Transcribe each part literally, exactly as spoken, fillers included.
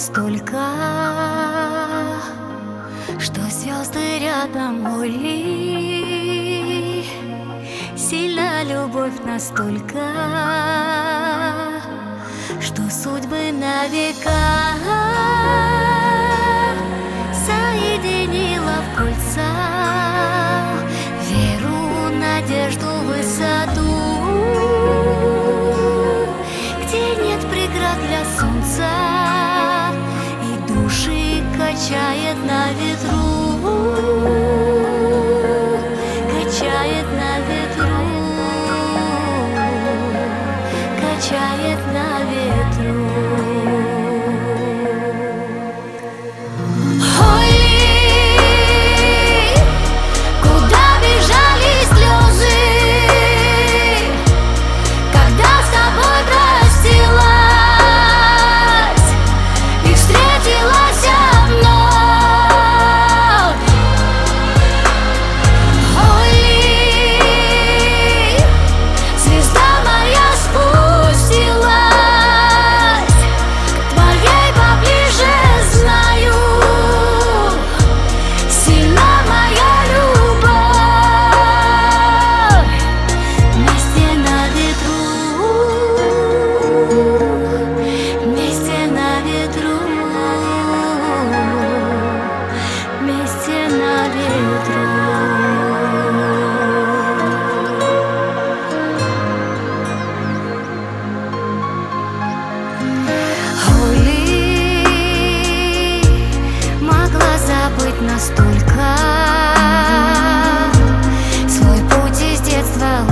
настолько, что звезды рядом были. Сильна любовь настолько, что судьбы на века соединила в кольца. Веру, надежду, высоту, где нет преград для солнца, и души качает на ветру, качает на ветру, качает на ветру. Настолько свой путь из детства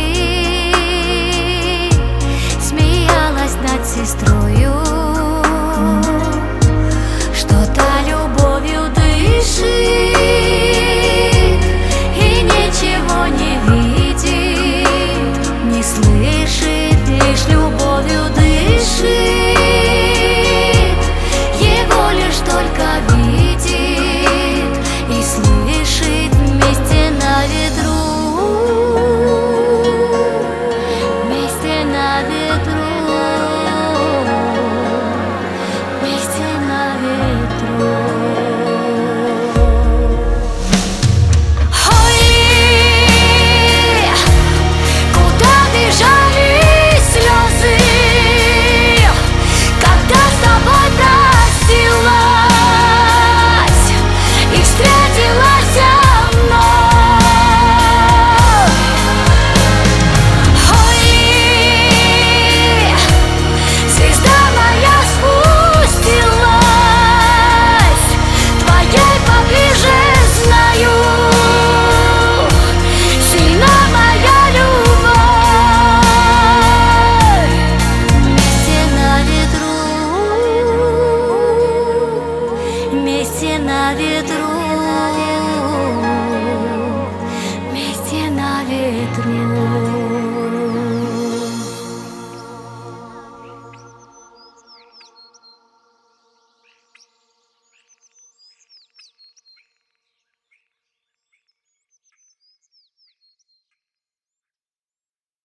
Лули смеялась над сестрою, что-то любовью дышит и ничего не видит, не слышит, лишь любовью дышит, его лишь только видит и слышит. Вместе на ветру, вместе на ветру, вместе на ветру. Ой, куда бежали слезы, когда с тобой простилась и встретилась со мной. Ой, звезда моя спустилась, твоей поближе знаю, сильна моя любовь. Вместе на ветру, вместе на ветру, вместе на ветру.